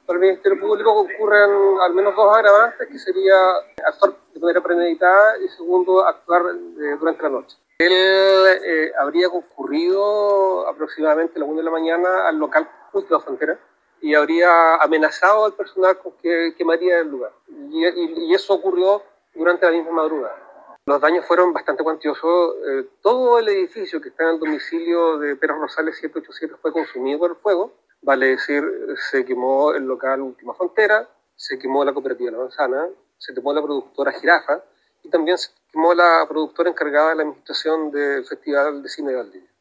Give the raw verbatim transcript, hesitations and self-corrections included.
Para el Ministerio Público concurren al menos dos agravantes, que sería actuar de manera premeditada y segundo, actuar eh, durante la noche. Él eh, habría concurrido aproximadamente a las una de la mañana al local Última Frontera y habría amenazado al personal con que quemaría el lugar. Y, y, y eso ocurrió durante la misma madrugada. Los daños fueron bastante cuantiosos. Eh, todo el edificio que está en el domicilio de Pérez Rosales siete ochenta y siete fue consumido por el fuego. Vale decir, se quemó el local Última Frontera, se quemó la cooperativa La Manzana, se quemó la productora Jirafa y también se quemó la productora encargada de la administración del Festival de Cine de Valdivia.